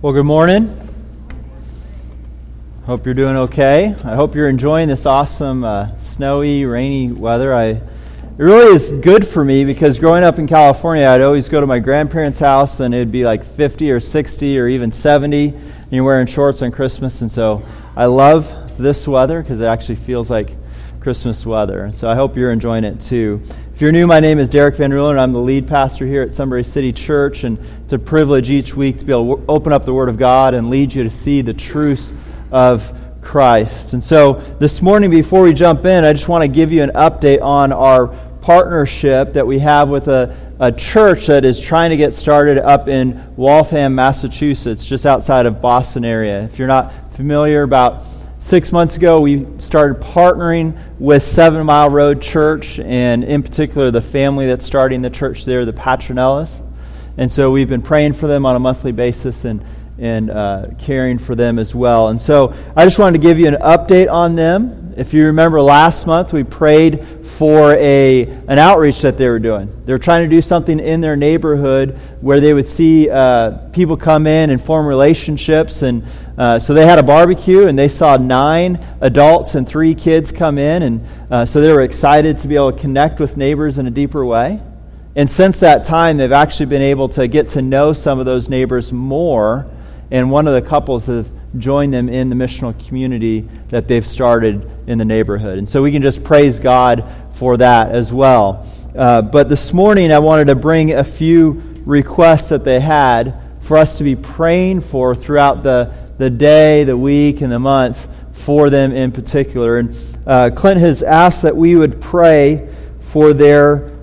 Well, good morning. Hope you're doing okay. I hope you're enjoying this awesome snowy, rainy weather. It really is good for me because growing up in California, I'd always go to my grandparents' house and it'd be like 50 or 60 or even 70, and you're wearing shorts on Christmas. And so I love this weather because it actually feels like Christmas weather. And so I hope you're enjoying it too. If you're new, my name is Derek Van Ruler, and I'm the lead pastor here at Sunbury City Church. And it's a privilege each week to be able to open up the Word of God and lead you to see the truths of Christ. And so this morning, before we jump in, I just want to give you an update on our partnership that we have with a church that is trying to get started up in Waltham, Massachusetts, just outside of Boston area. If you're not familiar, about 6 months ago, we started partnering with 7 Mile Road Church, and in particular, the family that's starting the church there, the Patronellis. And so we've been praying for them on a monthly basis and caring for them as well. And so I just wanted to give you an update on them. If you remember last month, we prayed for an outreach that they were doing. They were trying to do something in their neighborhood where they would see people come in and form relationships. And so they had a barbecue, and they saw 9 adults and 3 kids come in. And so they were excited to be able to connect with neighbors in a deeper way. And since that time, they've actually been able to get to know some of those neighbors more. And one of the couples have joined them in the missional community that they've started in the neighborhood. And so we can just praise God for that as well. But this morning I wanted to bring a few requests that they had for us to be praying for throughout the day, the week, and the month for them in particular. And Clint has asked that we would pray for their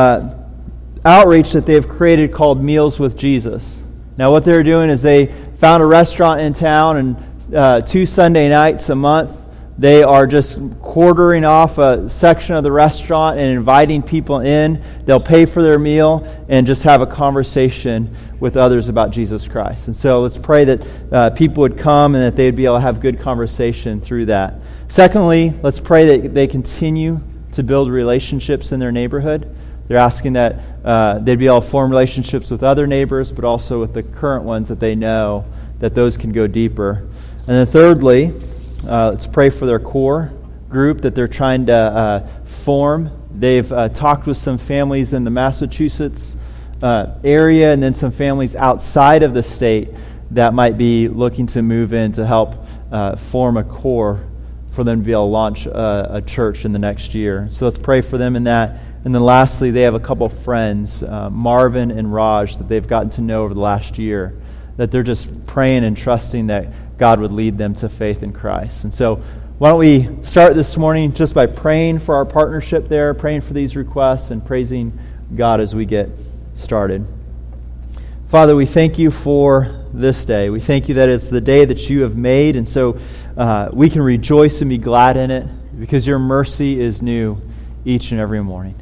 outreach that they've created called Meals with Jesus. Now what they're doing is they found a restaurant in town, and 2 Sunday nights a month, they are just quartering off a section of the restaurant and inviting people in. They'll pay for their meal and just have a conversation with others about Jesus Christ. And so let's pray that people would come and that they'd be able to have good conversation through that. Secondly, let's pray that they continue to build relationships in their neighborhood. They're asking that they'd be able to form relationships with other neighbors, but also with the current ones that they know, that those can go deeper. And then thirdly, let's pray for their core group that they're trying to form. They've talked with some families in the Massachusetts area, and then some families outside of the state that might be looking to move in to help form a core for them to be able to launch a church in the next year. So let's pray for them in that. And then lastly, they have a couple friends, Marvin and Raj, that they've gotten to know over the last year, that they're just praying and trusting that God would lead them to faith in Christ. And so why don't we start this morning just by praying for our partnership there, praying for these requests, and praising God as we get started. Father, we thank you for this day. We thank you that it's the day that you have made, and so we can rejoice and be glad in it because your mercy is new each and every morning.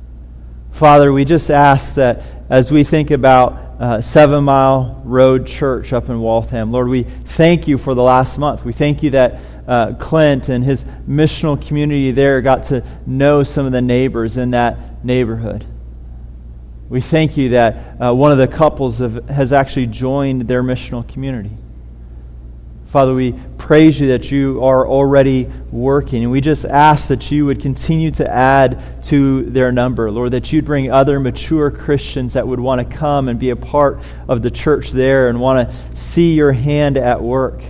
Father, we just ask that as we think about 7 Mile Road Church up in Waltham, Lord, we thank you for the last month. We thank you that Clint and his missional community there got to know some of the neighbors in that neighborhood. We thank you that one of the couples has actually joined their missional community. Father, we praise you that you are already working, and we just ask that you would continue to add to their number, Lord, that you'd bring other mature Christians that would want to come and be a part of the church there and want to see your hand at work.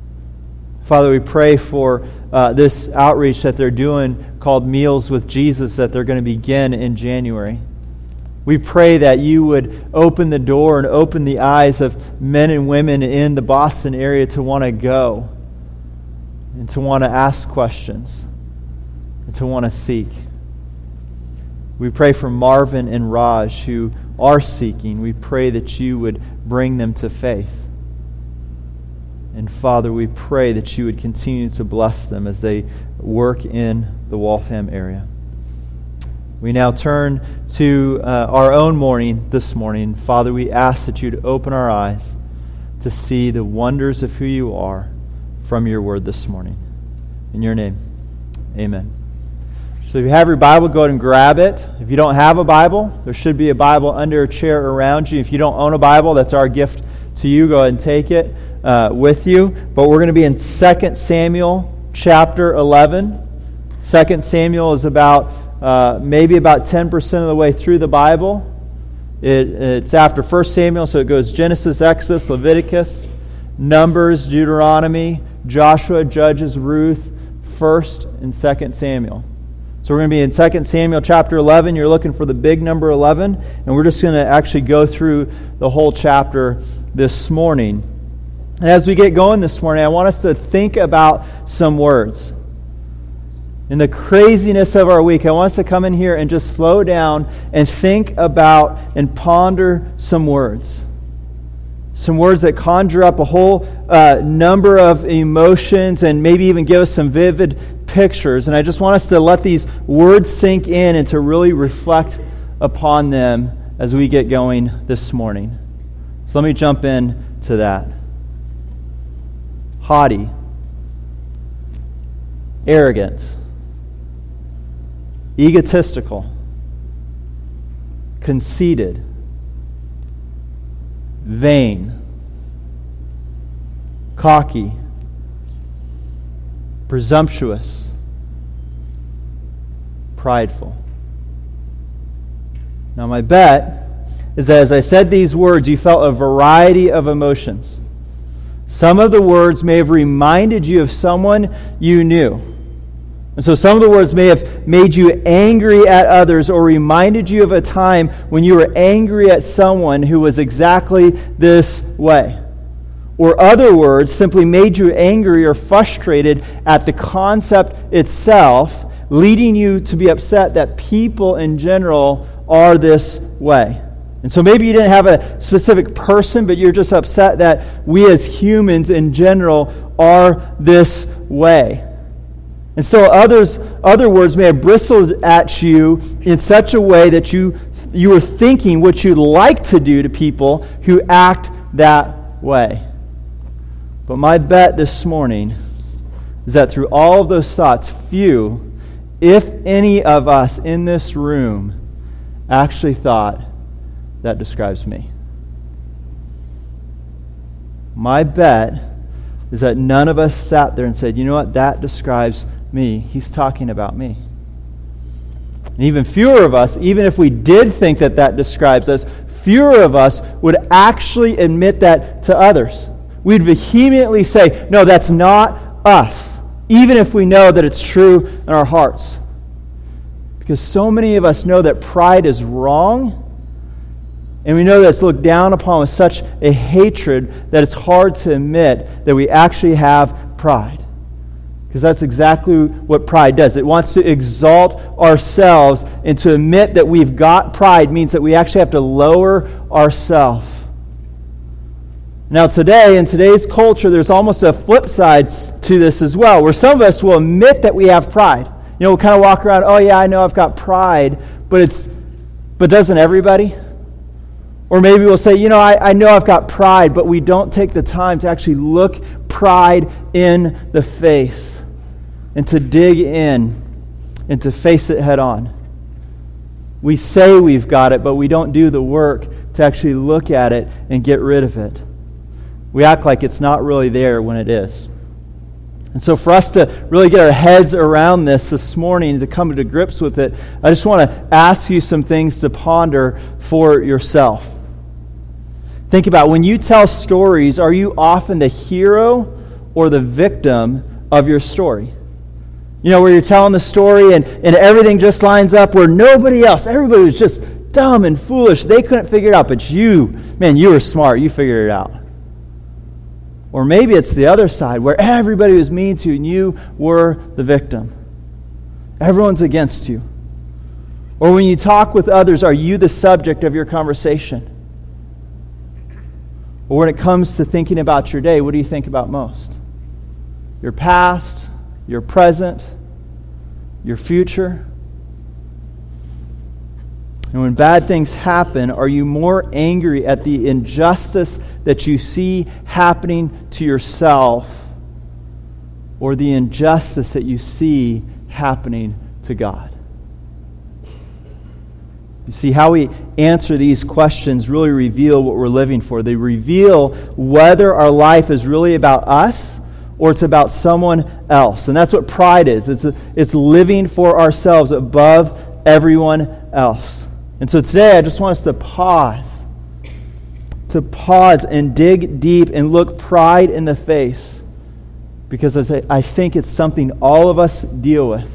Father, we pray for this outreach that they're doing called Meals with Jesus that they're going to begin in January. We pray that you would open the door and open the eyes of men and women in the Boston area to want to go and to want to ask questions and to want to seek. We pray for Marvin and Raj who are seeking. We pray that you would bring them to faith. And Father, we pray that you would continue to bless them as they work in the Waltham area. We now turn to our own morning this morning. Father, we ask that you'd open our eyes to see the wonders of who you are from your word this morning. In your name, amen. So if you have your Bible, go ahead and grab it. If you don't have a Bible, there should be a Bible under a chair around you. If you don't own a Bible, that's our gift to you, go ahead and take it with you. But we're going to be in 2 Samuel chapter 11. 2 Samuel is maybe about 10% of the way through the Bible. It's after 1 Samuel, so it goes Genesis, Exodus, Leviticus, Numbers, Deuteronomy, Joshua, Judges, Ruth, 1st and 2 Samuel. So we're going to be in 2 Samuel chapter 11. You're looking for the big number 11, and we're just going to actually go through the whole chapter this morning. And as we get going this morning, I want us to think about some words. In the craziness of our week, I want us to come in here and just slow down and think about and ponder some words. Some words that conjure up a whole number of emotions and maybe even give us some vivid pictures. And I just want us to let these words sink in and to really reflect upon them as we get going this morning. So let me jump in to that. Haughty. Arrogant. Egotistical, conceited, vain, cocky, presumptuous, prideful. Now my bet is that as I said these words, you felt a variety of emotions. Some of the words may have reminded you of someone you knew. And so some of the words may have made you angry at others or reminded you of a time when you were angry at someone who was exactly this way. Or other words simply made you angry or frustrated at the concept itself, leading you to be upset that people in general are this way. And so maybe you didn't have a specific person, but you're just upset that we as humans in general are this way. And so other words may have bristled at you in such a way that you were thinking what you'd like to do to people who act that way. But my bet this morning is that through all of those thoughts, few, if any of us in this room actually thought, that describes me. My bet is that none of us sat there and said, you know what, that describes me. He's talking about me. And even fewer of us, even if we did think that that describes us, fewer of us would actually admit that to others. We'd vehemently say, no, that's not us, even if we know that it's true in our hearts. Because so many of us know that pride is wrong, and we know that it's looked down upon with such a hatred that it's hard to admit that we actually have pride. Because that's exactly what pride does. It wants to exalt ourselves, and to admit that we've got pride means that we actually have to lower ourselves. Now today, in today's culture, there's almost a flip side to this as well, where some of us will admit that we have pride. You know, we'll kind of walk around, oh yeah, I know I've got pride, but doesn't everybody? Or maybe we'll say, you know, I know I've got pride, but we don't take the time to actually look pride in the face and to dig in and to face it head on. We say we've got it, but we don't do the work to actually look at it and get rid of it. We act like it's not really there when it is. And so for us to really get our heads around this morning, to come to grips with it, I just want to ask you some things to ponder for yourself. Think about, when you tell stories, are you often the hero or the victim of your story? You know, where you're telling the story and everything just lines up, where nobody else, everybody was just dumb and foolish. They couldn't figure it out, but you were smart. You figured it out. Or maybe it's the other side, where everybody was mean to you and you were the victim. Everyone's against you. Or when you talk with others, are you the subject of your conversation? Or when it comes to thinking about your day, what do you think about most? Your past, your present, your future? And when bad things happen, are you more angry at the injustice that you see happening to yourself, or the injustice that you see happening to God? You see, how we answer these questions really reveal what we're living for. They reveal whether our life is really about us or it's about someone else. And that's what pride is. It's living for ourselves above everyone else. And so today I just want us to pause and dig deep and look pride in the face, because I think it's something all of us deal with.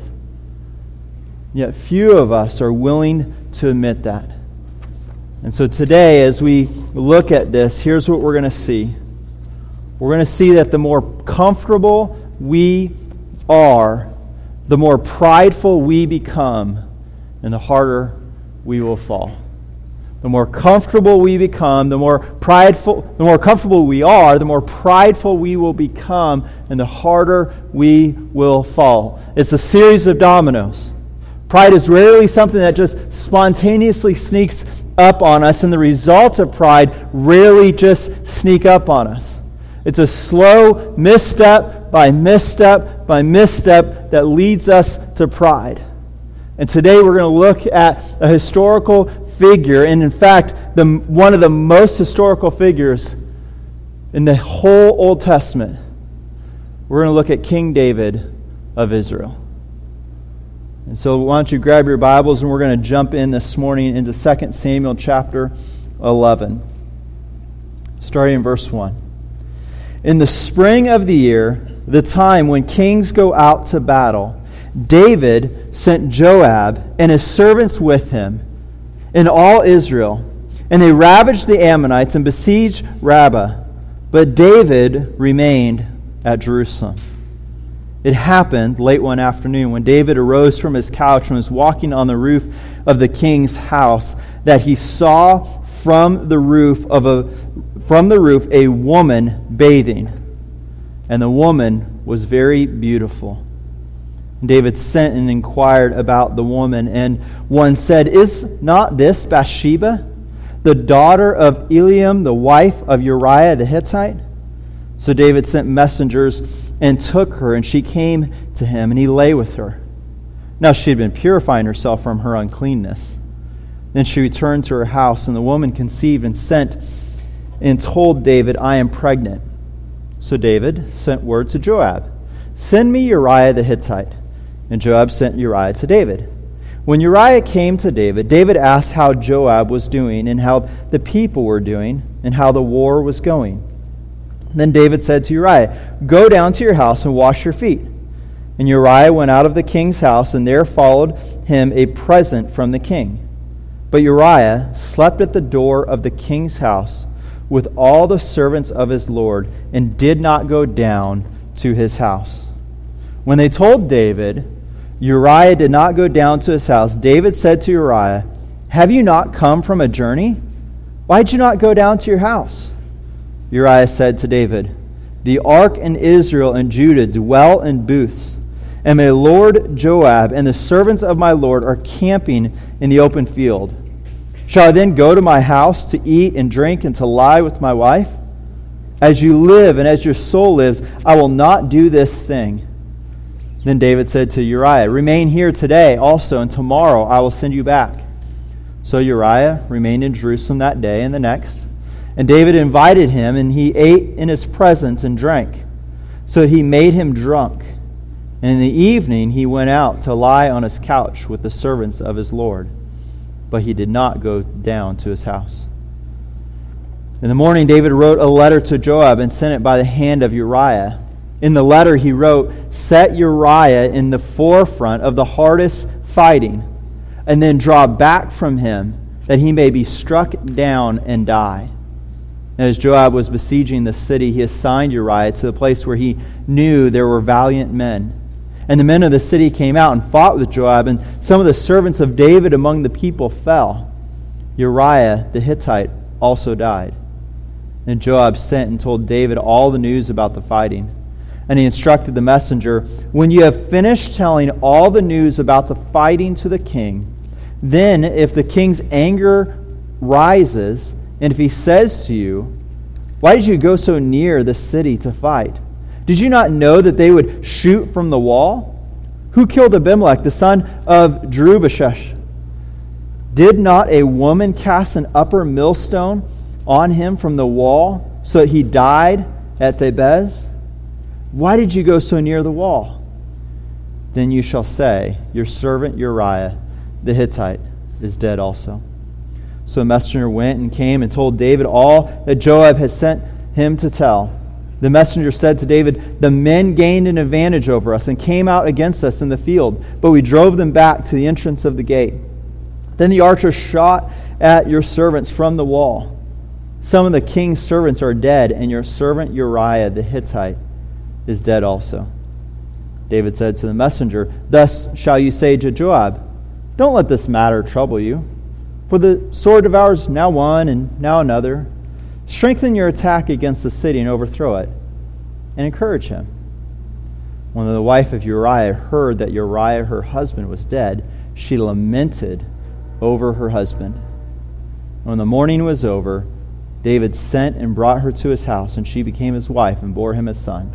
Yet few of us are willing to admit that. And so today, as we look at this, here's what we're going to see. We're going to see that the more comfortable we are, the more prideful we become, and the harder we will fall. The more comfortable we become, the more comfortable we are, the more prideful we will become, and the harder we will fall. It's a series of dominoes. Pride is rarely something that just spontaneously sneaks up on us, and the results of pride rarely just sneak up on us. It's a slow misstep by misstep by misstep that leads us to pride. And today we're going to look at a historical figure, and in fact, one of the most historical figures in the whole Old Testament. We're going to look at King David of Israel. And so why don't you grab your Bibles, and we're going to jump in this morning into 2 Samuel chapter 11, starting in verse 1. In the spring of the year, the time when kings go out to battle, David sent Joab and his servants with him and all Israel, and they ravaged the Ammonites and besieged Rabbah. But David remained at Jerusalem. It happened late one afternoon when David arose from his couch and was walking on the roof of the king's house that he saw from the roof a woman bathing, and the woman was very beautiful. David sent and inquired about the woman, and one said, "Is not this Bathsheba, the daughter of Eliam, the wife of Uriah the Hittite?" So David sent messengers and took her, and she came to him, and he lay with her. Now she had been purifying herself from her uncleanness. Then she returned to her house, and the woman conceived and sent and told David, "I am pregnant." So David sent word to Joab, "Send me Uriah the Hittite." And Joab sent Uriah to David. When Uriah came to David, David asked how Joab was doing and how the people were doing and how the war was going. Then David said to Uriah, "Go down to your house and wash your feet." And Uriah went out of the king's house, and there followed him a present from the king. But Uriah slept at the door of the king's house with all the servants of his lord, and did not go down to his house. When they told David Uriah did not go down to his house, David said to Uriah, "Have you not come from a journey? Why did you not go down to your house?" Uriah said to David, "The ark and Israel and Judah dwell in booths, and my lord Joab and the servants of my lord are camping in the open field. Shall I then go to my house to eat and drink and to lie with my wife? As you live and as your soul lives, I will not do this thing." Then David said to Uriah, "Remain here today also, and tomorrow I will send you back." So Uriah remained in Jerusalem that day and the next. And David invited him, and he ate in his presence and drank. So he made him drunk. And in the evening he went out to lie on his couch with the servants of his lord. But he did not go down to his house. In the morning David wrote a letter to Joab and sent it by the hand of Uriah. In the letter he wrote, "Set Uriah in the forefront of the hardest fighting, and then draw back from him, that he may be struck down and die." And as Joab was besieging the city, he assigned Uriah to the place where he knew there were valiant men. And the men of the city came out and fought with Joab, and some of the servants of David among the people fell. Uriah the Hittite also died. And Joab sent and told David all the news about the fighting. And he instructed the messenger, "When you have finished telling all the news about the fighting to the king, then if the king's anger rises, and if he says to you, 'Why did you go so near the city to fight? Did you not know that they would shoot from the wall? Who killed Abimelech, the son of Jerubbaal? Did not a woman cast an upper millstone on him from the wall so that he died at Thebez? Why did you go so near the wall? Then you shall say, your servant Uriah the Hittite is dead also. So a messenger went and came and told David all that Joab had sent him to tell. The messenger said to David, the men gained an advantage over us and came out against us in the field, but we drove them back to the entrance of the gate. Then the archers shot at your servants from the wall. Some of the king's servants are dead, and your servant Uriah the Hittite is dead also. David said to the messenger, thus shall you say to Joab, don't let this matter trouble you, for the sword devours now one and now another. Strengthen your attack against the city and overthrow it, and encourage him. When the wife of Uriah heard that Uriah, her husband, was dead, she lamented over her husband. When the mourning was over, David sent and brought her to his house, and she became his wife and bore him a son.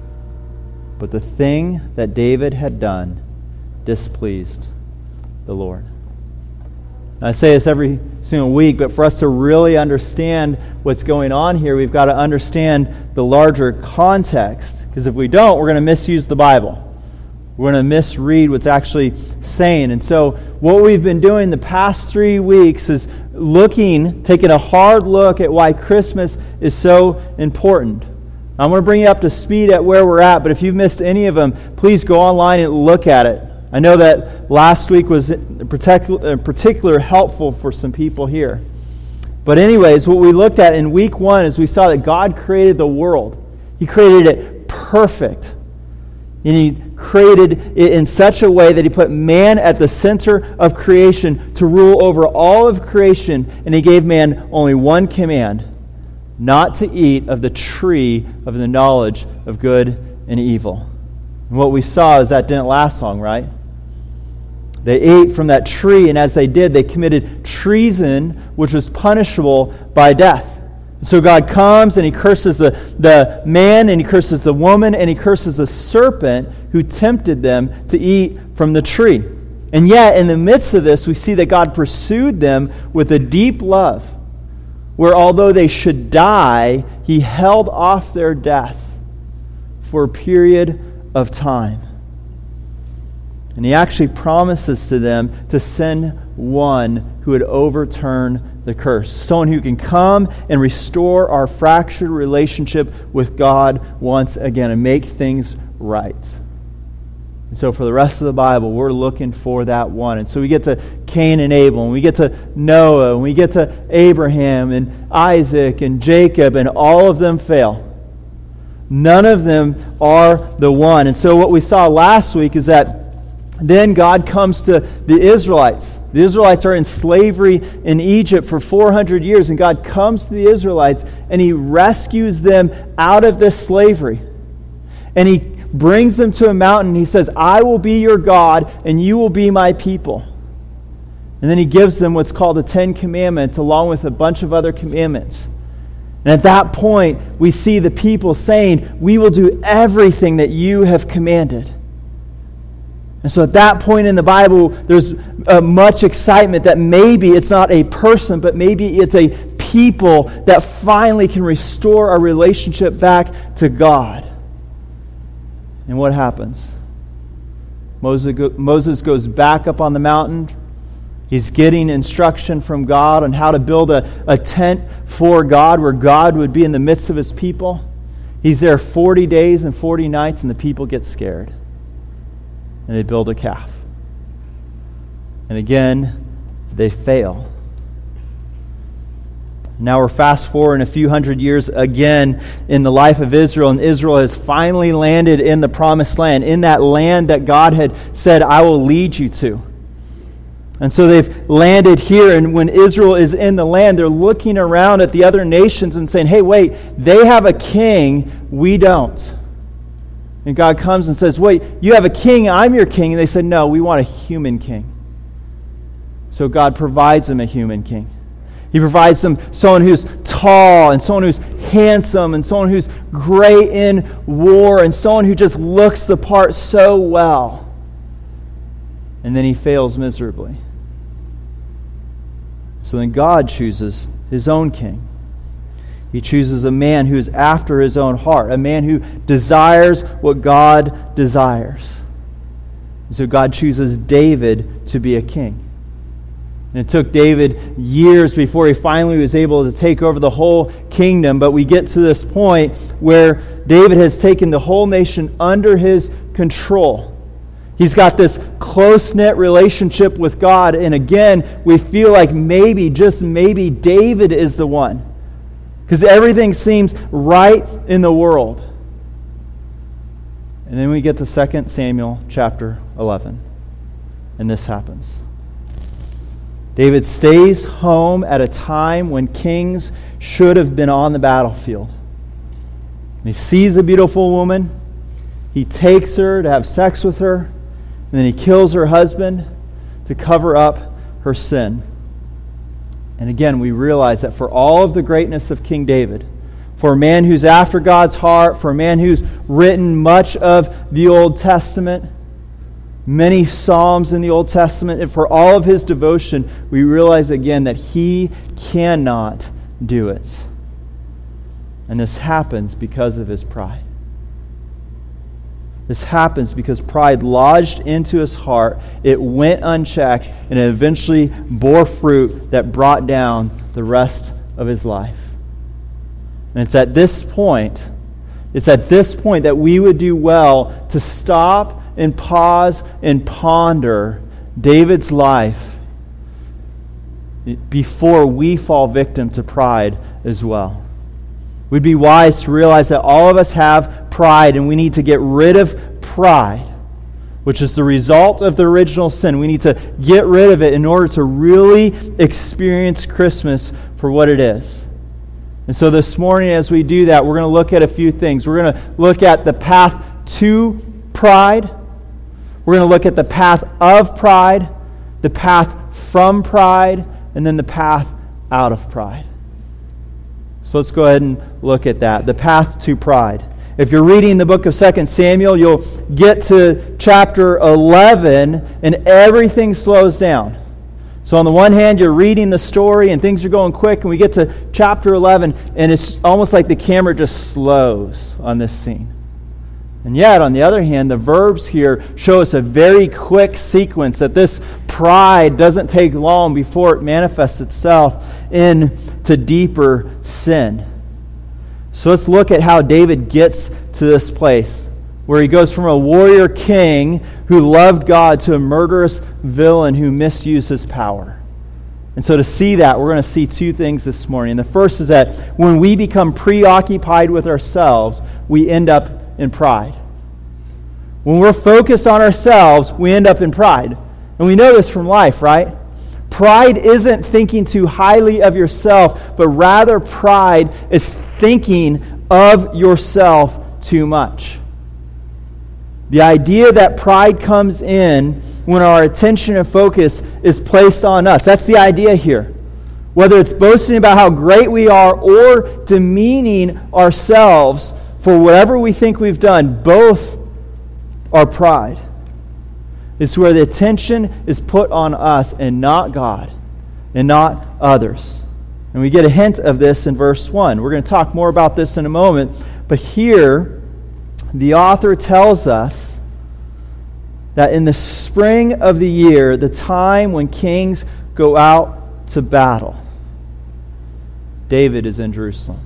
But the thing that David had done displeased the Lord. I say this every single week, but for us to really understand what's going on here, we've got to understand the larger context. Because if we don't, we're going to misuse the Bible. We're going to misread what's actually saying. And so what we've been doing the past 3 weeks is taking a hard look at why Christmas is so important. I'm going to bring you up to speed at where we're at, but if you've missed any of them, please go online and look at it. I know that last week was in particular helpful for some people here. But anyways, what we looked at in week 1 is we saw that God created the world. He created it perfect. And He created it in such a way that He put man at the center of creation to rule over all of creation. And He gave man only one command: not to eat of the tree of the knowledge of good and evil. And what we saw is that didn't last long, right? They ate from that tree, and as they did, they committed treason, which was punishable by death. And so God comes and He curses the man, and He curses the woman, and He curses the serpent who tempted them to eat from the tree. And yet, in the midst of this, we see that God pursued them with a deep love, where although they should die, He held off their death for a period of time. And He actually promises to them to send one who would overturn the curse. Someone who can come and restore our fractured relationship with God once again and make things right. And so for the rest of the Bible, we're looking for that one. And so we get to Cain and Abel, and we get to Noah, and we get to Abraham and Isaac and Jacob, and all of them fail. None of them are the one. And so what we saw last week is that then God comes to the Israelites. The Israelites are in slavery in Egypt for 400 years, and God comes to the Israelites and He rescues them out of this slavery. And He brings them to a mountain. He says, I will be your God, and you will be my people. And then He gives them what's called the 10 Commandments, along with a bunch of other commandments. And at that point, we see the people saying, we will do everything that you have commanded. And so at that point in the Bible, there's much excitement that maybe it's not a person, but maybe it's a people that finally can restore our relationship back to God. And what happens? Moses goes back up on the mountain. He's getting instruction from God on how to build a tent for God, where God would be in the midst of His people. He's there 40 days and 40 nights, and the people get scared. And they build a calf. And again, they fail. Now we're fast forwarding a few hundred years again in the life of Israel, and Israel has finally landed in the promised land, in that land that God had said, I will lead you to. And so they've landed here, and when Israel is in the land, they're looking around at the other nations and saying, hey, wait, they have a king, we don't. And God comes and says, wait, you have a king, I'm your king. And they said, no, we want a human king. So God provides them a human king. He provides them someone who's tall, and someone who's handsome, and someone who's great in war, and someone who just looks the part so well. And then he fails miserably. So then God chooses his own king. He chooses a man who is after his own heart, a man who desires what God desires. And so God chooses David to be a king. And it took David years before he finally was able to take over the whole kingdom, but we get to this point where David has taken the whole nation under his control. He's got this close-knit relationship with God, and again, we feel like maybe, just maybe, David is the one. Because everything seems right in the world. And then we get to 2 Samuel chapter 11. And this happens. David stays home at a time when kings should have been on the battlefield. And he sees a beautiful woman. He takes her to have sex with her. And then he kills her husband to cover up her sin. And again, we realize that for all of the greatness of King David, for a man who's after God's heart, for a man who's written much of the Old Testament, many Psalms in the Old Testament, and for all of his devotion, we realize again that he cannot do it. And this happens because of his pride. This happens because pride lodged into his heart, it went unchecked, and it eventually bore fruit that brought down the rest of his life. And it's at this point that we would do well to stop and pause and ponder David's life before we fall victim to pride as well. We'd be wise to realize that all of us have pride, and we need to get rid of pride, which is the result of the original sin. We need to get rid of it in order to really experience Christmas for what it is. And so this morning, as we do that, we're going to look at a few things. We're going to look at the path to pride. We're going to look at the path of pride, the path from pride, and then the path out of pride. So let's go ahead and look at that. The path to pride. If you're reading the book of 2 Samuel, you'll get to chapter 11 and everything slows down. So on the one hand, you're reading the story and things are going quick, and we get to chapter 11 and it's almost like the camera just slows on this scene. And yet, on the other hand, the verbs here show us a very quick sequence that this pride doesn't take long before it manifests itself into deeper sin. So let's look at how David gets to this place where he goes from a warrior king who loved God to a murderous villain who misused his power. And so to see that, we're going to see two things this morning. And the first is that when we become preoccupied with ourselves, we end up in pride. When we're focused on ourselves, we end up in pride. And we know this from life, right? Pride isn't thinking too highly of yourself, but rather pride is thinking of yourself too much. The idea that pride comes in when our attention and focus is placed on us. That's the idea here. Whether it's boasting about how great we are or demeaning ourselves for whatever we think we've done, both are pride. It's where the attention is put on us and not God and not others. And we get a hint of this in verse 1. We're going to talk more about this in a moment. But here, the author tells us that in the spring of the year, the time when kings go out to battle, David is in Jerusalem.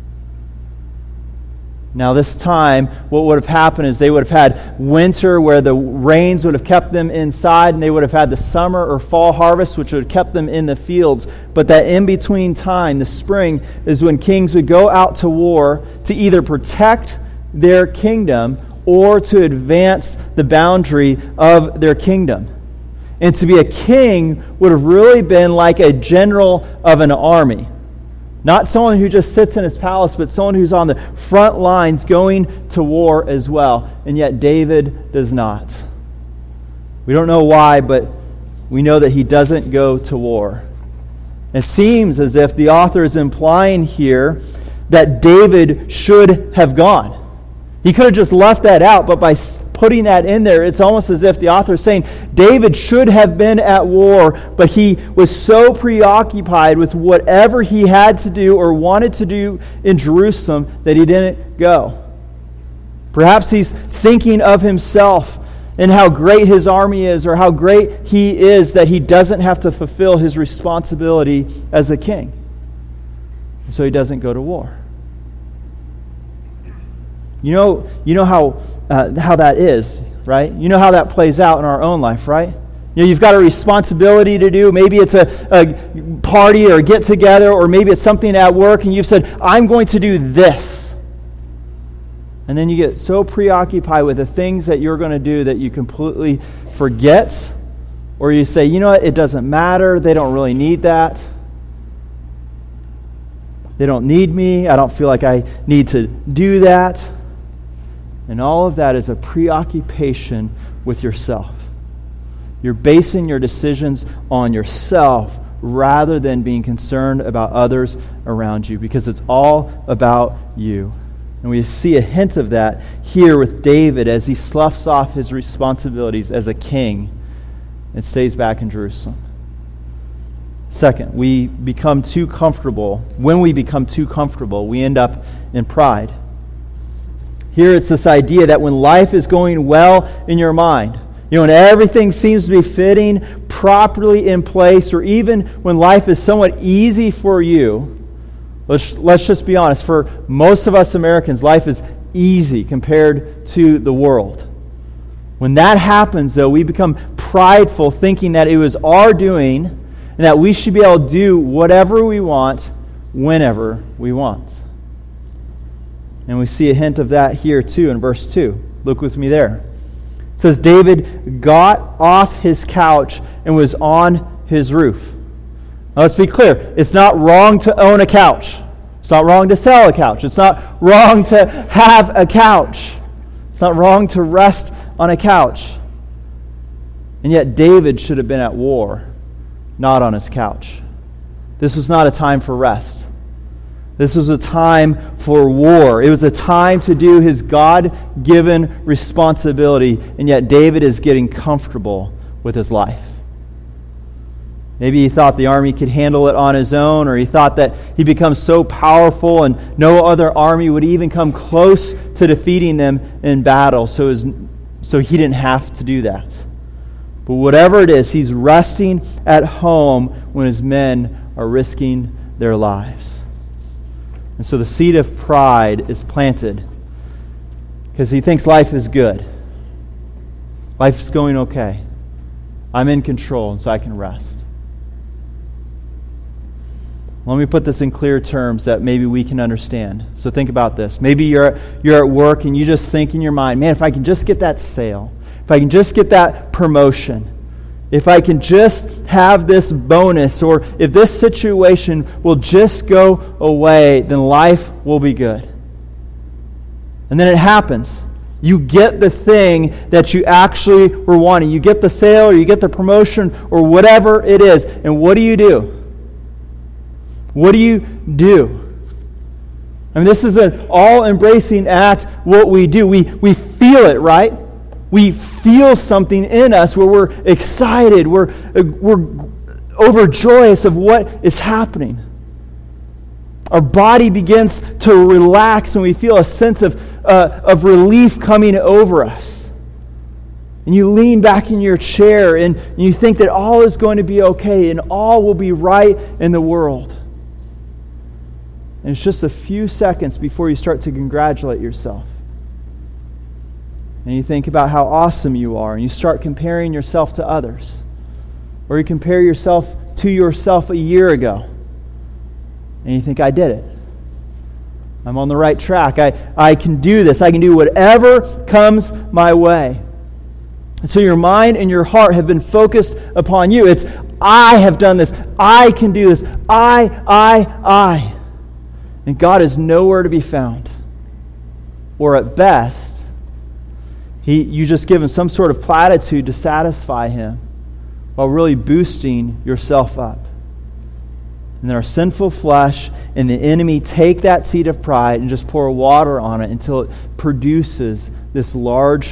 Now this time, what would have happened is they would have had winter where the rains would have kept them inside, and they would have had the summer or fall harvest, which would have kept them in the fields. But that in-between time, the spring, is when kings would go out to war to either protect their kingdom or to advance the boundary of their kingdom. And to be a king would have really been like a general of an army. Not someone who just sits in his palace, but someone who's on the front lines going to war as well. And yet David does not. We don't know why, but we know that he doesn't go to war. It seems as if the author is implying here that David should have gone. He could have just left that out, but by putting that in there, it's almost as if the author is saying David should have been at war, but he was so preoccupied with whatever he had to do or wanted to do in Jerusalem that he didn't go. Perhaps he's thinking of himself and how great his army is, or how great he is that he doesn't have to fulfill his responsibility as a king. And so he doesn't go to war. You know how that is, right? You know how that plays out in our own life, right? You've got a responsibility to do. Maybe it's a party or a get-together, or maybe it's something at work, and you've said, I'm going to do this. And then you get so preoccupied with the things that you're going to do that you completely forget, or you say, you know what, it doesn't matter. They don't really need that. They don't need me. I don't feel like I need to do that. And all of that is a preoccupation with yourself. You're basing your decisions on yourself rather than being concerned about others around you, because it's all about you. And we see a hint of that here with David as he sloughs off his responsibilities as a king and stays back in Jerusalem. Second, we become too comfortable. When we become too comfortable, we end up in pride. Here it's this idea that when life is going well in your mind, when everything seems to be fitting properly in place, or even when life is somewhat easy for you, let's just be honest. For most of us Americans, life is easy compared to the world. When that happens, though, we become prideful, thinking that it was our doing and that we should be able to do whatever we want, whenever we want. And we see a hint of that here, too, in verse 2. Look with me there. It says, David got off his couch and was on his roof. Now, let's be clear. It's not wrong to own a couch. It's not wrong to sell a couch. It's not wrong to have a couch. It's not wrong to rest on a couch. And yet David should have been at war, not on his couch. This was not a time for rest. This was a time for war. It was a time to do his God-given responsibility, and yet David is getting comfortable with his life. Maybe he thought the army could handle it on his own, or he thought that he becomes so powerful and no other army would even come close to defeating them in battle, so he didn't have to do that. But whatever it is, he's resting at home when his men are risking their lives. And so the seed of pride is planted because he thinks life is good. Life is going okay. I'm in control, and so I can rest. Let me put this in clear terms that maybe we can understand. So think about this. Maybe you're at work and you just think in your mind, man, if I can just get that sale, if I can just get that promotion, if I can just have this bonus, or if this situation will just go away, then life will be good. And then it happens. You get the thing that you actually were wanting. You get the sale, or you get the promotion, or whatever it is. And what do? What do you do? I mean, this is an all-embracing act, what we do. We feel it, right? We feel something in us where we're excited, we're overjoyous of what is happening. Our body begins to relax, and we feel a sense of relief coming over us. And you lean back in your chair, and you think that all is going to be okay, and all will be right in the world. And it's just a few seconds before you start to congratulate yourself. And you think about how awesome you are, and you start comparing yourself to others. Or you compare yourself to yourself a year ago. And you think, I did it. I'm on the right track. I can do this. I can do whatever comes my way. And so your mind and your heart have been focused upon you. It's, I have done this. I can do this. I. And God is nowhere to be found. Or at best, you just give him some sort of platitude to satisfy him while really boosting yourself up. And then our sinful flesh and the enemy take that seed of pride and just pour water on it until it produces this large,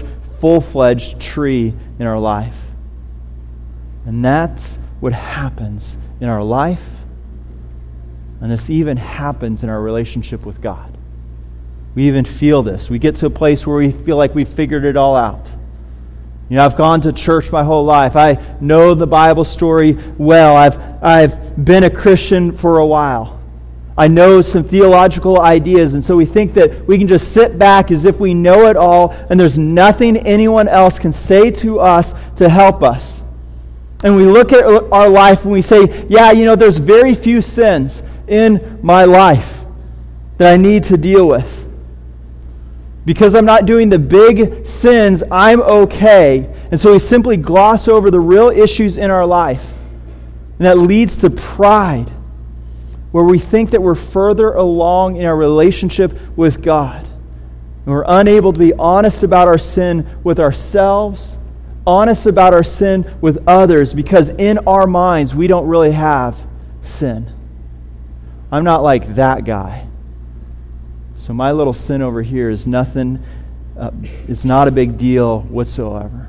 full-fledged tree in our life. And that's what happens in our life, and this even happens in our relationship with God. We even feel this. We get to a place where we feel like we've figured it all out. You know, I've gone to church my whole life. I know the Bible story well. I've been a Christian for a while. I know some theological ideas, and so we think that we can just sit back as if we know it all, and there's nothing anyone else can say to us to help us. And we look at our life and we say, yeah, you know, there's very few sins in my life that I need to deal with. Because I'm not doing the big sins, I'm okay. And so we simply gloss over the real issues in our life. And that leads to pride, where we think that we're further along in our relationship with God. And we're unable to be honest about our sin with ourselves, honest about our sin with others, because in our minds we don't really have sin. I'm not like that guy. So my little sin over here is nothing, it's not a big deal whatsoever.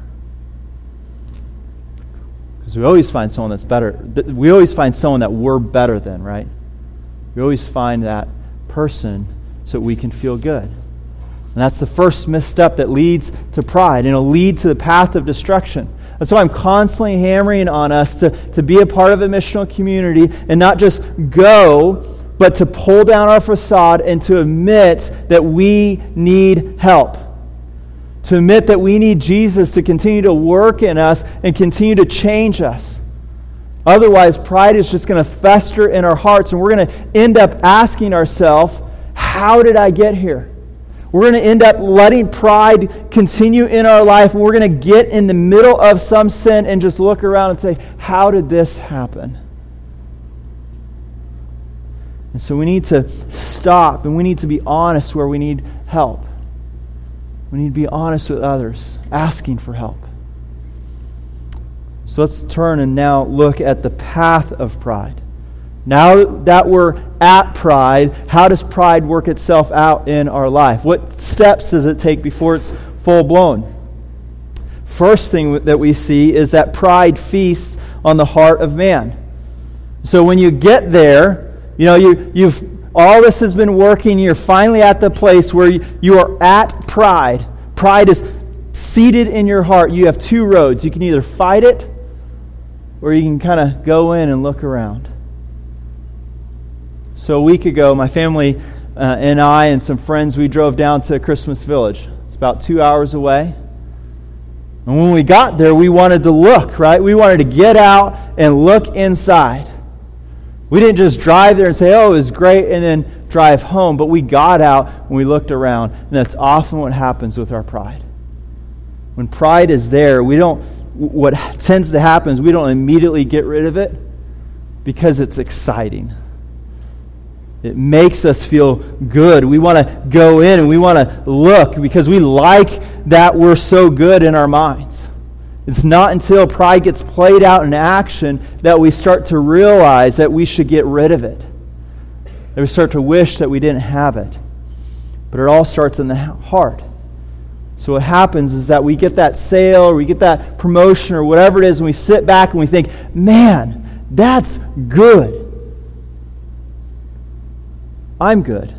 Because we always find someone that's better. We always find someone that we're better than, right? We always find that person so that we can feel good. And that's the first misstep that leads to pride, and it'll lead to the path of destruction. That's why I'm constantly hammering on us to be a part of a missional community and not just go, but to pull down our facade and to admit that we need help. To admit that we need Jesus to continue to work in us and continue to change us. Otherwise, pride is just going to fester in our hearts, and we're going to end up asking ourselves, how did I get here? We're going to end up letting pride continue in our life, and we're going to get in the middle of some sin and just look around and say, how did this happen? And so we need to stop, and we need to be honest where we need help. We need to be honest with others, asking for help. So let's turn and now look at the path of pride. Now that we're at pride, how does pride work itself out in our life? What steps does it take before it's full-blown? First thing that we see is that pride feasts on the heart of man. So when you get there, you know, you've all this has been working, you're finally at the place where you are at pride. Pride is seated in your heart. You have two roads. You can either fight it, or you can kind of go in and look around. So a week ago, my family and I and some friends, we drove down to Christmas Village. It's about 2 hours away. And when we got there, we wanted to look, right? We wanted to get out and look inside. We didn't just drive there and say, oh, it was great, and then drive home. But we got out and we looked around. And that's often what happens with our pride. When pride is there, what tends to happen is we don't immediately get rid of it because it's exciting. It makes us feel good. We want to go in and we want to look because we like that we're so good in our minds. It's not until pride gets played out in action that we start to realize that we should get rid of it. That we start to wish that we didn't have it. But it all starts in the heart. So what happens is that we get that sale or we get that promotion or whatever it is, and we sit back and we think, man, that's good. I'm good.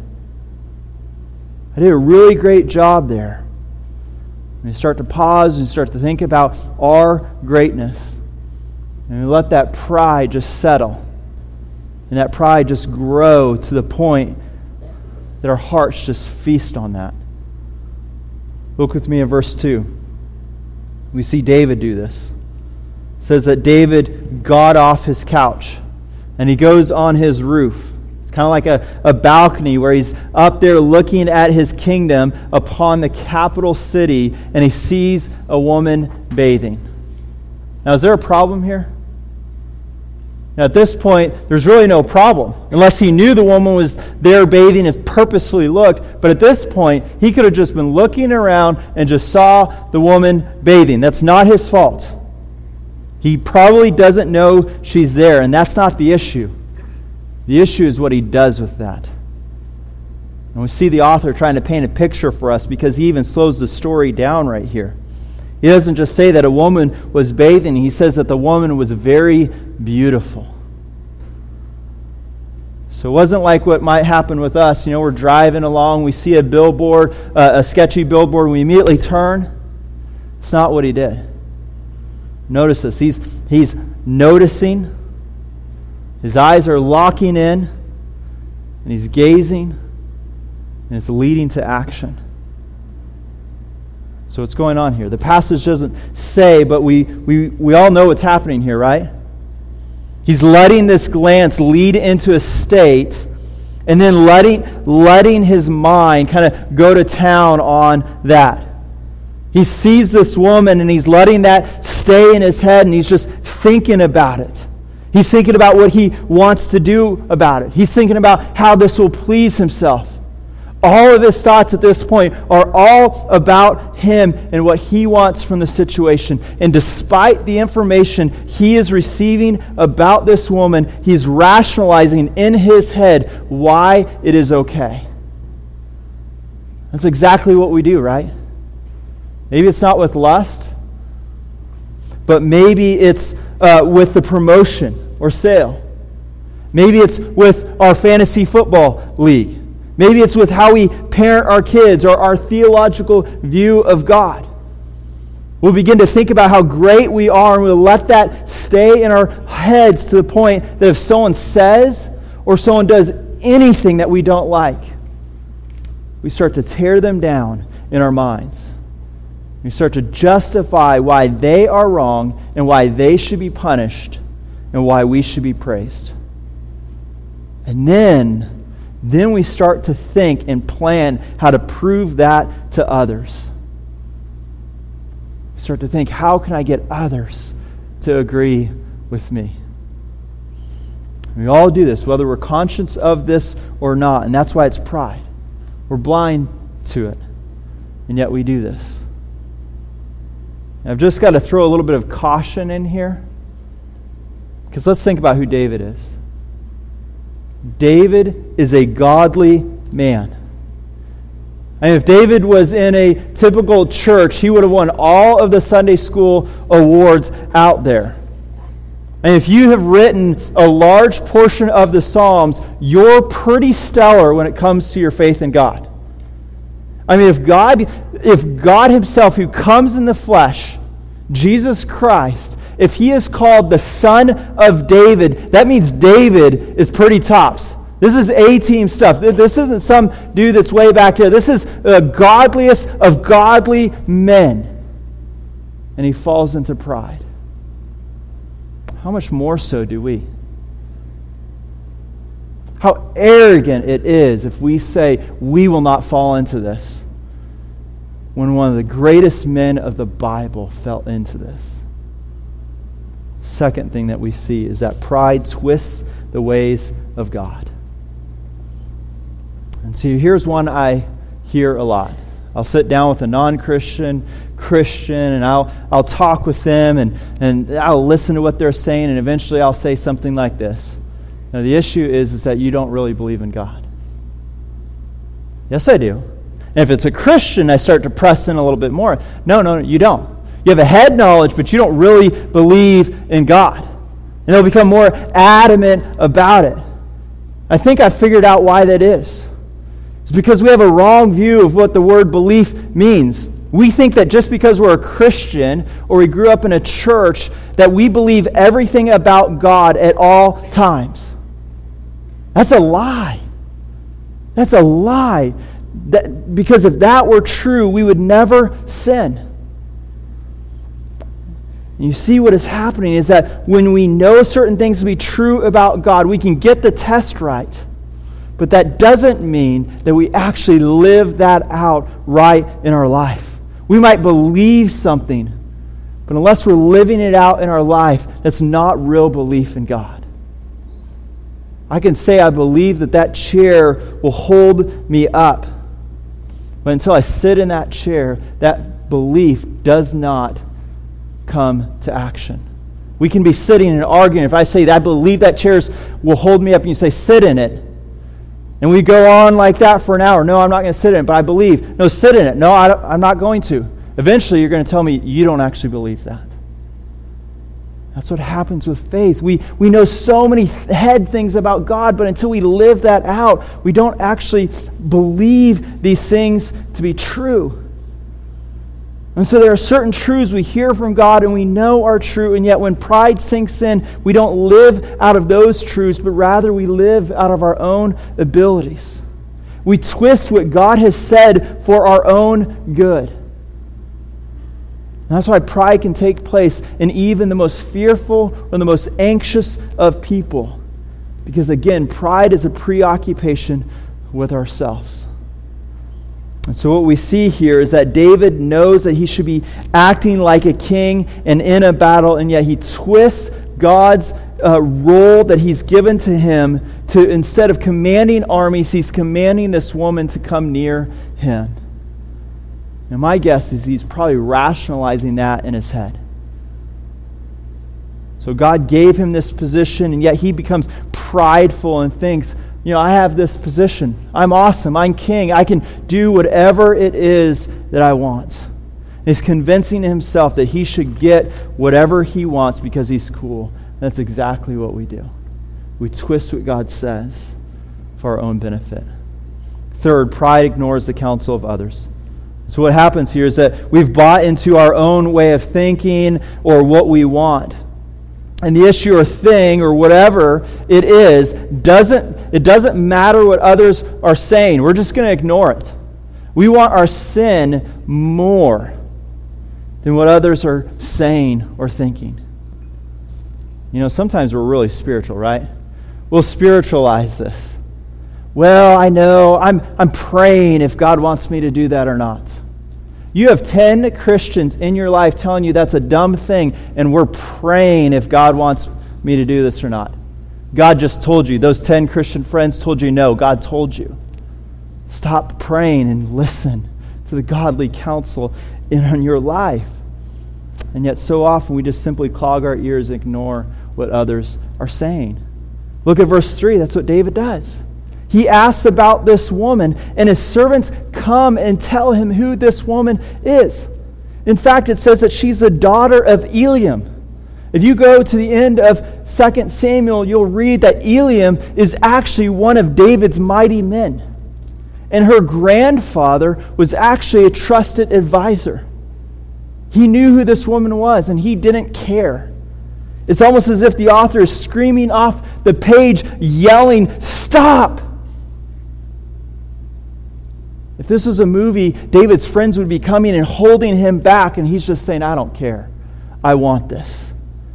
I did a really great job there. And we start to pause and start to think about our greatness. And we let that pride just settle. And that pride just grow to the point that our hearts just feast on that. Look with me in verse 2. We see David do this. It says that David got off his couch and he goes on his roof. It's kind of like a balcony where he's up there looking at his kingdom upon the capital city, and he sees a woman bathing. Now, is there a problem here? Now, at this point, there's really no problem, unless he knew the woman was there bathing and purposefully looked. But at this point, he could have just been looking around and just saw the woman bathing. That's not his fault. He probably doesn't know she's there, and that's not the issue. The issue is what he does with that. And we see the author trying to paint a picture for us because he even slows the story down right here. He doesn't just say that a woman was bathing. He says that the woman was very beautiful. So it wasn't like what might happen with us. We're driving along, we see a billboard, a sketchy billboard, and we immediately turn. It's not what he did. Notice this. He's noticing. His eyes are locking in, and he's gazing, and it's leading to action. So what's going on here? The passage doesn't say, but we all know what's happening here, right? He's letting this glance lead into a state, and then letting his mind kind of go to town on that. He sees this woman, and he's letting that stay in his head, and he's just thinking about it. He's thinking about what he wants to do about it. He's thinking about how this will please himself. All of his thoughts at this point are all about him and what he wants from the situation. And despite the information he is receiving about this woman, he's rationalizing in his head why it is okay. That's exactly what we do, right? Maybe it's not with lust, but maybe it's with the promotion or sale. Maybe it's with our fantasy football league. Maybe it's with how we parent our kids or our theological view of God. We'll begin to think about how great we are, and we'll let that stay in our heads to the point that if someone says or someone does anything that we don't like, we start to tear them down in our minds. We start to justify why they are wrong and why they should be punished and why we should be praised. And then we start to think and plan how to prove that to others. We start to think, how can I get others to agree with me? We all do this, whether we're conscious of this or not, and that's why it's pride. We're blind to it, and yet we do this. And I've just got to throw a little bit of caution in here, because let's think about who David is. David is a godly man. I mean, if David was in a typical church, he would have won all of the Sunday school awards out there. And if you have written a large portion of the Psalms, you're pretty stellar when it comes to your faith in God. I mean, if God himself, who comes in the flesh, Jesus Christ, if he is called the Son of David, that means David is pretty tops. This is A-team stuff. This isn't some dude that's way back there. This is the godliest of godly men. And he falls into pride. How much more so do we? How arrogant it is if we say we will not fall into this, when one of the greatest men of the Bible fell into this. Second thing that we see is that pride twists the ways of God. And so here's one I hear a lot. I'll sit down with a non-Christian, and I'll talk with them, and I'll listen to what they're saying, and eventually I'll say something like this. Now, the issue is that you don't really believe in God. Yes, I do. And if it's a Christian, I start to press in a little bit more. No, you don't. You have a head knowledge, but you don't really believe in God. And they'll become more adamant about it. I think I figured out why that is. It's because we have a wrong view of what the word belief means. We think that just because we're a Christian or we grew up in a church, that we believe everything about God at all times. That's a lie. That's a lie. Because if that were true, we would never sin. You see what is happening is that when we know certain things to be true about God, we can get the test right. But that doesn't mean that we actually live that out right in our life. We might believe something, but unless we're living it out in our life, that's not real belief in God. I can say I believe that chair will hold me up, but until I sit in that chair, that belief does not come to action. We can be sitting and arguing. If I say, I believe that chair will hold me up, and you say, sit in it. And we go on like that for an hour. No, I'm not going to sit in it, but I believe. No, sit in it. No, I'm not going to. Eventually, you're going to tell me you don't actually believe that. That's what happens with faith. We know so many head things about God, but until we live that out, we don't actually believe these things to be true. And so there are certain truths we hear from God and we know are true, and yet when pride sinks in, we don't live out of those truths, but rather we live out of our own abilities. We twist what God has said for our own good. And that's why pride can take place in even the most fearful or the most anxious of people. Because again, pride is a preoccupation with ourselves. And so what we see here is that David knows that he should be acting like a king and in a battle, and yet he twists God's role that he's given to him to, instead of commanding armies, he's commanding this woman to come near him. Now, my guess is he's probably rationalizing that in his head. So God gave him this position, and yet he becomes prideful and thinks, I have this position. I'm awesome. I'm king. I can do whatever it is that I want. He's convincing himself that he should get whatever he wants because he's cool. And that's exactly what we do. We twist what God says for our own benefit. Third, pride ignores the counsel of others. So what happens here is that we've bought into our own way of thinking or what we want. And the issue or thing or whatever it is, doesn't matter what others are saying. We're just going to ignore it. We want our sin more than what others are saying or thinking. Sometimes we're really spiritual, right? We'll spiritualize this. Well, I know, I'm praying if God wants me to do that or not. You have 10 Christians in your life telling you that's a dumb thing, and we're praying if God wants me to do this or not. God just told you. Those 10 Christian friends told you no. God told you. Stop praying and listen to the godly counsel in your life. And yet so often we just simply clog our ears and ignore what others are saying. Look at verse 3. That's what David does. He asks about this woman, and his servants come and tell him who this woman is. In fact, it says that she's the daughter of Eliam. If you go to the end of 2 Samuel, you'll read that Eliam is actually one of David's mighty men. And her grandfather was actually a trusted advisor. He knew who this woman was, and he didn't care. It's almost as if the author is screaming off the page, yelling, "Stop!" If this was a movie, David's friends would be coming and holding him back, and he's just saying, "I don't care. I want this."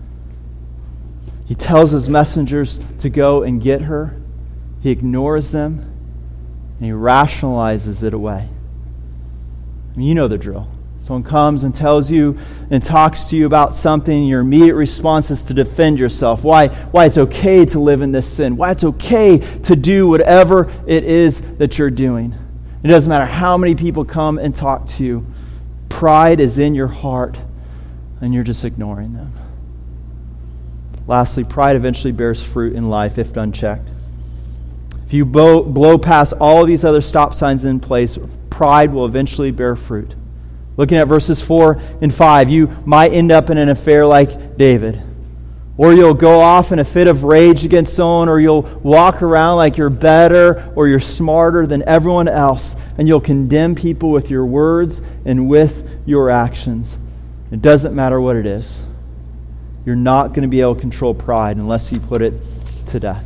He tells his messengers to go and get her. He ignores them, and he rationalizes it away. You know the drill. Someone comes and tells you and talks to you about something, your immediate response is to defend yourself. Why it's okay to live in this sin. Why it's okay to do whatever it is that you're doing. It doesn't matter how many people come and talk to you. Pride is in your heart, and you're just ignoring them. Lastly, pride eventually bears fruit in life if unchecked. If you blow past all these other stop signs in place, pride will eventually bear fruit. Looking at verses 4 and 5, you might end up in an affair like David. Or you'll go off in a fit of rage against someone, or you'll walk around like you're better or you're smarter than everyone else, and you'll condemn people with your words and with your actions. It doesn't matter what it is. You're not going to be able to control pride unless you put it to death.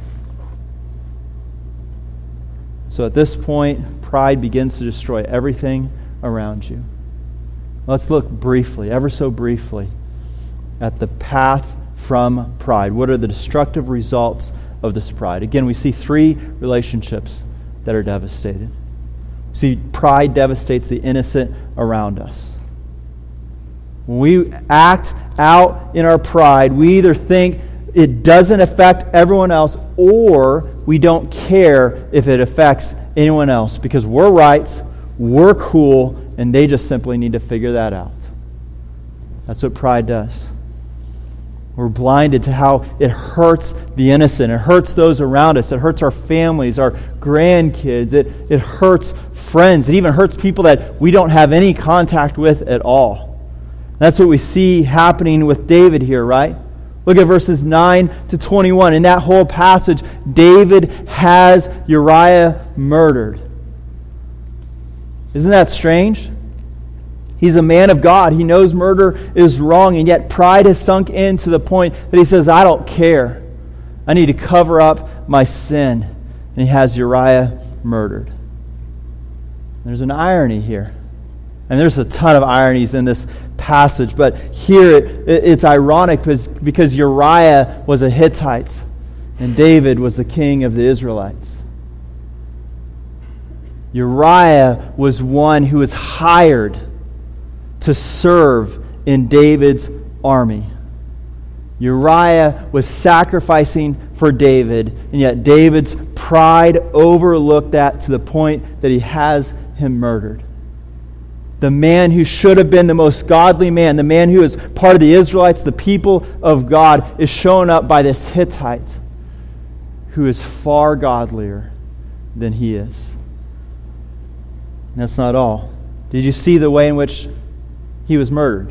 So at this point, pride begins to destroy everything around you. Let's look briefly, ever so briefly, at the path from pride. What are the destructive results of this pride? Again, we see 3 relationships that are devastated. See, pride devastates the innocent around us. When we act out in our pride, we either think it doesn't affect everyone else, or we don't care if it affects anyone else because we're right, we're cool, and they just simply need to figure that out. That's what pride does. We're blinded to how it hurts the innocent. It hurts those around us. It hurts our families, our grandkids. It hurts friends. It even hurts people that we don't have any contact with at all. That's what we see happening with David here, right? Look at verses 9 to 21. In that whole passage, David has Uriah murdered. Isn't that strange? He's a man of God. He knows murder is wrong, and yet pride has sunk in to the point that he says, I don't care. I need to cover up my sin. And he has Uriah murdered. There's an irony here. And there's a ton of ironies in this passage, but here it's ironic because Uriah was a Hittite and David was the king of the Israelites. Uriah was one who was hired to serve in David's army. Uriah was sacrificing for David, and yet David's pride overlooked that to the point that he has him murdered. The man who should have been the most godly man, the man who is part of the Israelites, the people of God, is shown up by this Hittite who is far godlier than he is. And that's not all. Did you see the way in which he was murdered?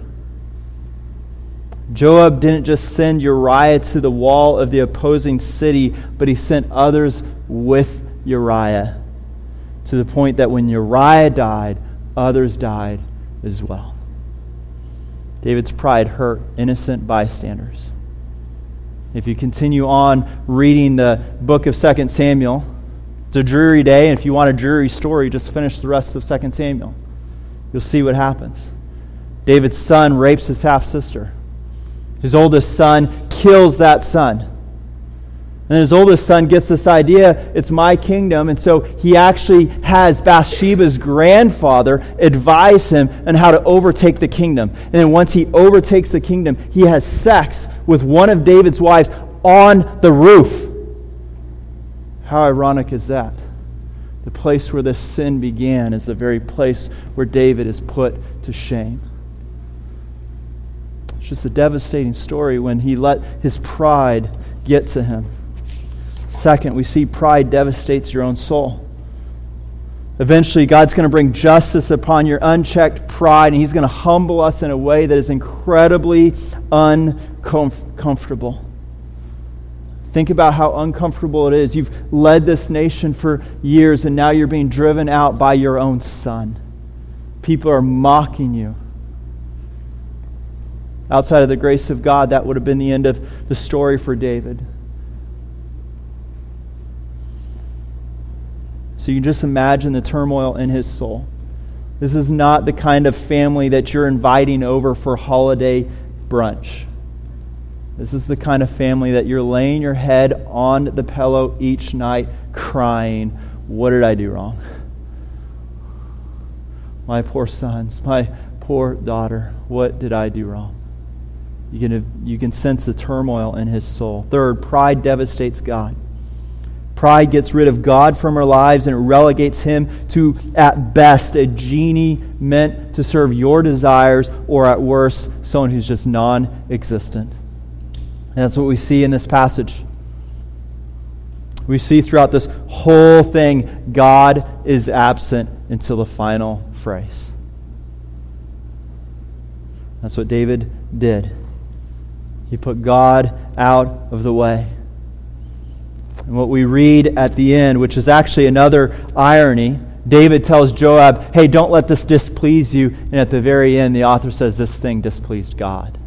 Joab didn't just send Uriah to the wall of the opposing city, but he sent others with Uriah, to the point that when Uriah died, others died as well. David's pride hurt innocent bystanders. If you continue on reading the book of 2 Samuel, it's a dreary day, and if you want a dreary story, just finish the rest of 2 Samuel. You'll see what happens. David's son rapes his half-sister. His oldest son kills that son. And his oldest son gets this idea, it's my kingdom, and so he actually has Bathsheba's grandfather advise him on how to overtake the kingdom. And then once he overtakes the kingdom, he has sex with one of David's wives on the roof. How ironic is that? The place where this sin began is the very place where David is put to shame. It's just a devastating story when he let his pride get to him. Second, we see pride devastates your own soul. Eventually, God's going to bring justice upon your unchecked pride, and He's going to humble us in a way that is incredibly uncomfortable. Think about how uncomfortable it is. You've led this nation for years, and now you're being driven out by your own son. People are mocking you. Outside of the grace of God, that would have been the end of the story for David. So you can just imagine the turmoil in his soul. This is not the kind of family that you're inviting over for holiday brunch. This is the kind of family that you're laying your head on the pillow each night crying, what did I do wrong? My poor sons, my poor daughter, what did I do wrong? You can sense the turmoil in his soul. Third, pride devastates God. Pride gets rid of God from our lives and it relegates Him to, at best, a genie meant to serve your desires, or at worst, someone who's just non-existent. And that's what we see in this passage. We see throughout this whole thing, God is absent until the final phrase. That's what David did. He put God out of the way. And what we read at the end, which is actually another irony, David tells Joab, hey, don't let this displease you. And at the very end, the author says this thing displeased God.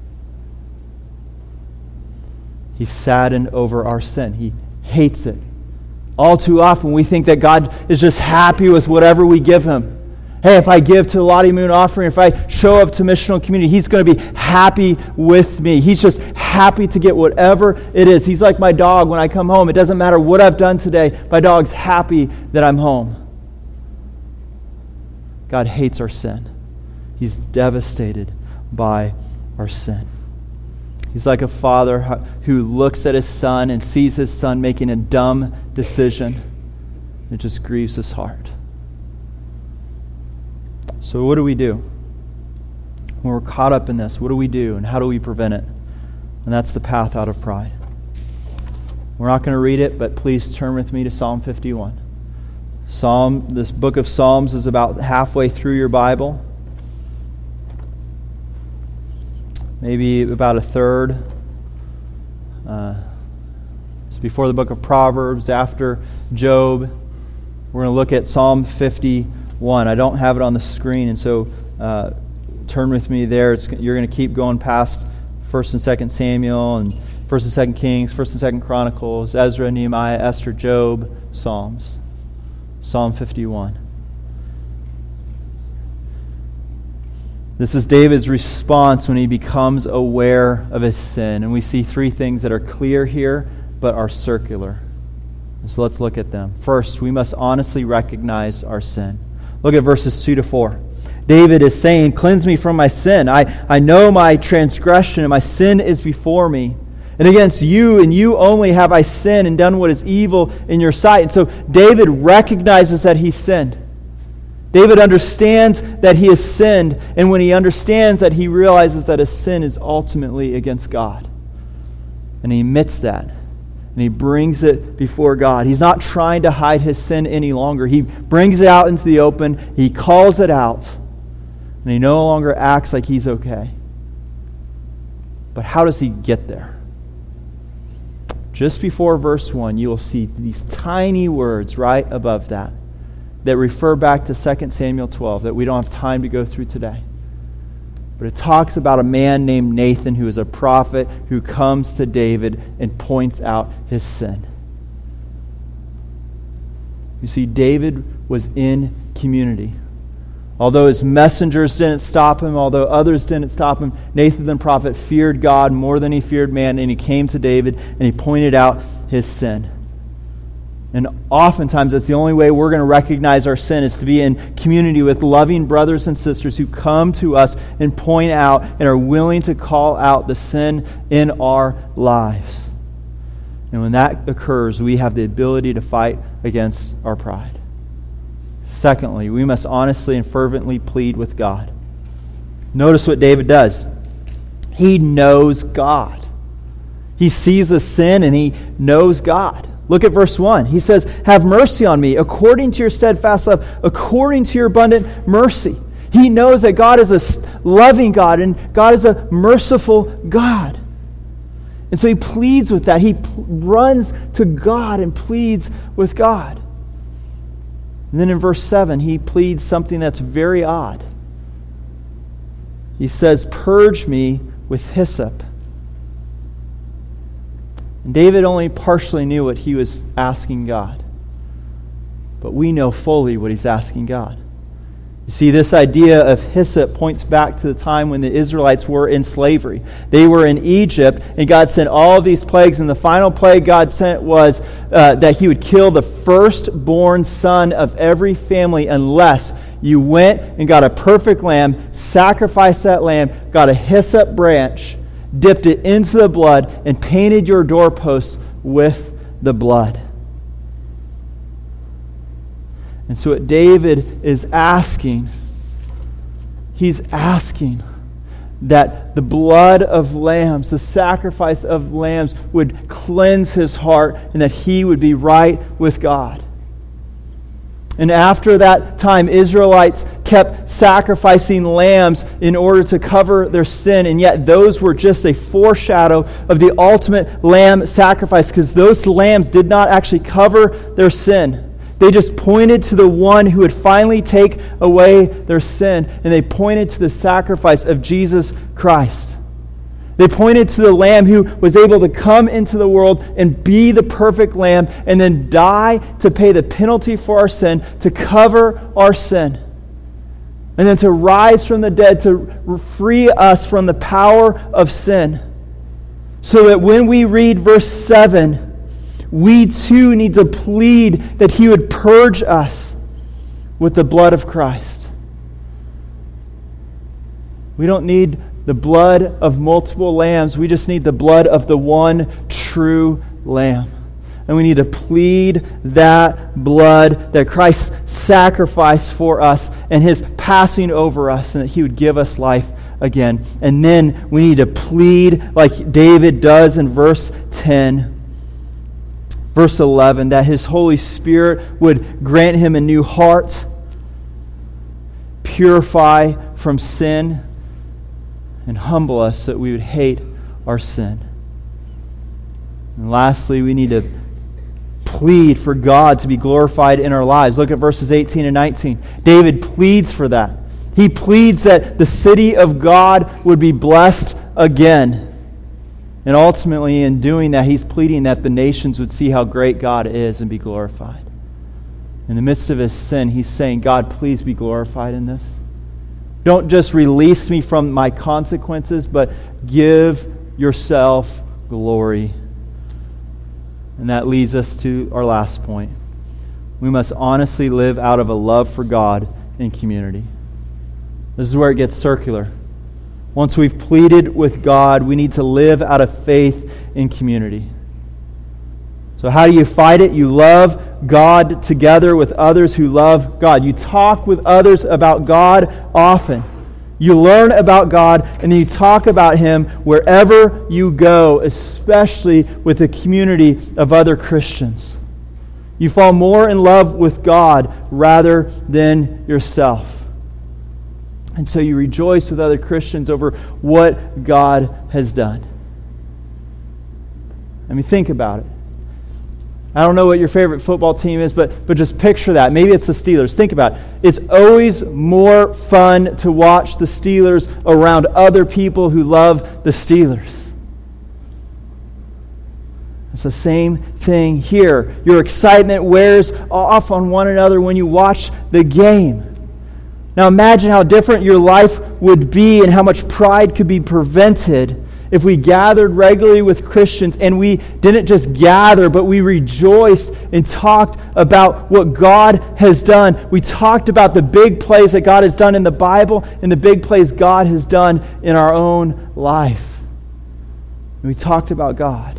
He's saddened over our sin. He hates it. All too often, we think that God is just happy with whatever we give Him. Hey, if I give to the Lottie Moon offering, if I show up to missional community, He's going to be happy with me. He's just happy to get whatever it is. He's like my dog when I come home. It doesn't matter what I've done today. My dog's happy that I'm home. God hates our sin. He's devastated by our sin. He's like a father who looks at his son and sees his son making a dumb decision. It just grieves his heart. So what do we do? When we're caught up in this, what do we do and how do we prevent it? And that's the path out of pride. We're not going to read it, but please turn with me to Psalm 51. This book of Psalms is about halfway through your Bible. Maybe about a third. It's before the book of Proverbs, after Job. We're going to look at Psalm 51. I don't have it on the screen, and so turn with me there. You're going to keep going past 1st and 2nd Samuel, and 1st and 2nd Kings, 1st and 2nd Chronicles, Ezra, Nehemiah, Esther, Job, Psalms. Psalm 51. This is David's response when he becomes aware of his sin. And we see three things that are clear here, but are circular. So let's look at them. First, we must honestly recognize our sin. Look at verses 2 to 4. David is saying, "Cleanse me from my sin. I know my transgression, and my sin is before me. And against you and you only have I sinned and done what is evil in your sight." And so David recognizes that he sinned. David understands that he has sinned. And when he understands that, he realizes that his sin is ultimately against God. And he admits that. And he brings it before God. He's not trying to hide his sin any longer. He brings it out into the open. He calls it out. And he no longer acts like he's okay. But how does he get there? Just before verse 1, you will see these tiny words right above that refer back to 2 Samuel 12 that we don't have time to go through today. But it talks about a man named Nathan who is a prophet who comes to David and points out his sin. You see, David was in community. Although his messengers didn't stop him, although others didn't stop him, Nathan the prophet feared God more than he feared man, and he came to David and he pointed out his sin. And oftentimes that's the only way we're going to recognize our sin, is to be in community with loving brothers and sisters who come to us and point out and are willing to call out the sin in our lives. And when that occurs, we have the ability to fight against our pride. Secondly, we must honestly and fervently plead with God. Notice what David does. He knows God. He sees the sin and he knows God. Look at verse 1. He says, "Have mercy on me according to your steadfast love, according to your abundant mercy." He knows that God is a loving God and God is a merciful God. And so he pleads with that. He runs to God and pleads with God. And then in verse 7, he pleads something that's very odd. He says, "Purge me with hyssop." And David only partially knew what he was asking God. But we know fully what he's asking God. You see, this idea of hyssop points back to the time when the Israelites were in slavery. They were in Egypt, and God sent all of these plagues, and the final plague God sent was that he would kill the firstborn son of every family unless you went and got a perfect lamb, sacrificed that lamb, got a hyssop branch, dipped it into the blood, and painted your doorposts with the blood. And so what David is asking, he's asking that the blood of lambs, the sacrifice of lambs, would cleanse his heart and that he would be right with God. And after that time, Israelites kept sacrificing lambs in order to cover their sin, and yet those were just a foreshadow of the ultimate lamb sacrifice, because those lambs did not actually cover their sin. They just pointed to the one who would finally take away their sin, and they pointed to the sacrifice of Jesus Christ. They pointed to the Lamb who was able to come into the world and be the perfect Lamb and then die to pay the penalty for our sin, to cover our sin, and then to rise from the dead to free us from the power of sin. So that when we read verse 7, we too need to plead that he would purge us with the blood of Christ. We don't need the blood of multiple lambs. We just need the blood of the one true Lamb. And we need to plead that blood, that Christ sacrificed for us and his passing over us, and that he would give us life again. And then we need to plead like David does in verse 10. Verse 11, that His Holy Spirit would grant him a new heart, purify from sin, and humble us so that we would hate our sin. And lastly, we need to plead for God to be glorified in our lives. Look at verses 18 and 19. David pleads for that. He pleads that the city of God would be blessed again. And ultimately, in doing that, he's pleading that the nations would see how great God is and be glorified. In the midst of his sin, he's saying, God, please be glorified in this. Don't just release me from my consequences, but give yourself glory. And that leads us to our last point. We must honestly live out of a love for God and community. This is where it gets circular. Once we've pleaded with God, we need to live out of faith in community. So how do you fight it? You love God together with others who love God. You talk with others about God often. You learn about God, and then you talk about Him wherever you go, especially with a community of other Christians. You fall more in love with God rather than yourself. And so you rejoice with other Christians over what God has done. I mean, think about it. I don't know what your favorite football team is, but just picture that. Maybe it's the Steelers. Think about it. It's always more fun to watch the Steelers around other people who love the Steelers. It's the same thing here. Your excitement wears off on one another when you watch the game. Now imagine how different your life would be and how much pride could be prevented if we gathered regularly with Christians and we didn't just gather, but we rejoiced and talked about what God has done. We talked about the big plays that God has done in the Bible and the big plays God has done in our own life. And we talked about God.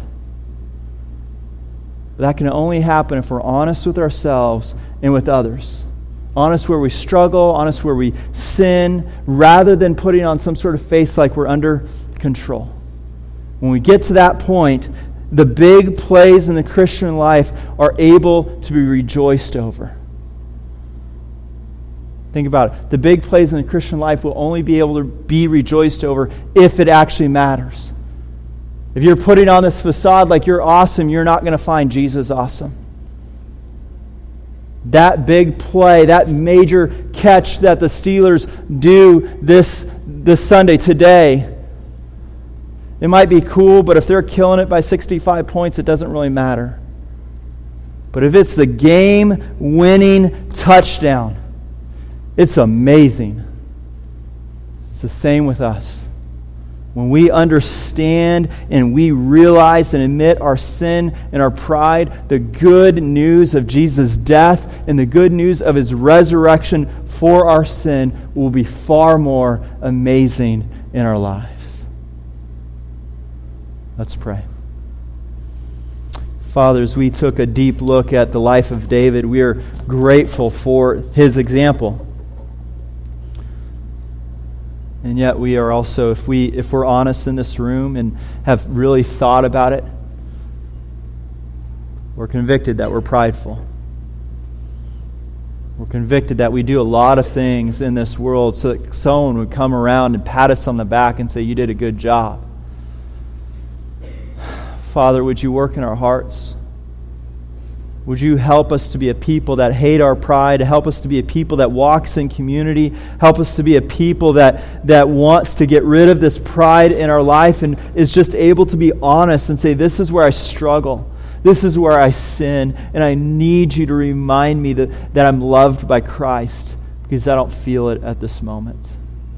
But that can only happen if we're honest with ourselves and with others. Honest where we struggle, honest where we sin, rather than putting on some sort of face like we're under control. When we get to that point, the big plays in the Christian life are able to be rejoiced over. Think about it. The big plays in the Christian life will only be able to be rejoiced over if it actually matters. If you're putting on this facade like you're awesome, you're not going to find Jesus awesome. That big play, that major catch that the Steelers do this Sunday, today, it might be cool, but if they're killing it by 65 points, it doesn't really matter. But if it's the game-winning touchdown, it's amazing. It's the same with us. When we understand and we realize and admit our sin and our pride, the good news of Jesus' death and the good news of His resurrection for our sin will be far more amazing in our lives. Let's pray. Father, as we took a deep look at the life of David, we are grateful for his example. And yet we are also, if we're honest in this room and have really thought about it, we're convicted that we're prideful. We're convicted that we do a lot of things in this world so that someone would come around and pat us on the back and say, you did a good job. Father, would you work in our hearts? Would you help us to be a people that hate our pride, help us to be a people that walks in community, help us to be a people that wants to get rid of this pride in our life and is just able to be honest and say, this is where I struggle, this is where I sin, and I need you to remind me that I'm loved by Christ because I don't feel it at this moment.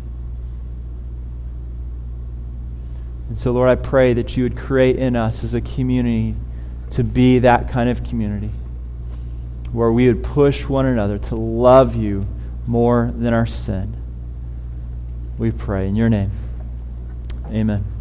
And so, Lord, I pray that you would create in us as a community to be that kind of community where we would push one another to love you more than our sin. We pray in your name. Amen.